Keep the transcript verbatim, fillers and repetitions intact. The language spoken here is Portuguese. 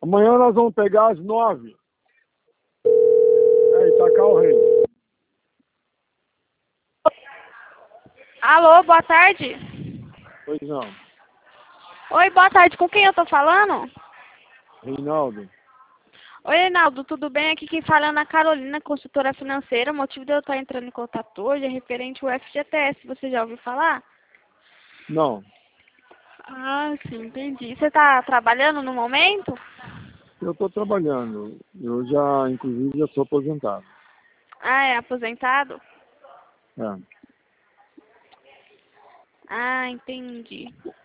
Amanhã nós vamos pegar às nove. É, Itacar o Rei. Alô, boa tarde. Pois não. Oi, boa tarde. Com quem eu tô falando? Reinaldo. Oi, Reinaldo, tudo bem? Aqui quem fala é Ana Carolina, consultora financeira. O motivo de eu estar entrando em contato hoje é referente ao F G T S. Você já ouviu falar? Não. Ah, sim, entendi. Você está trabalhando no momento? Eu estou trabalhando. Eu já, inclusive, já sou aposentado. Ah, é aposentado? É. Ah, entendi.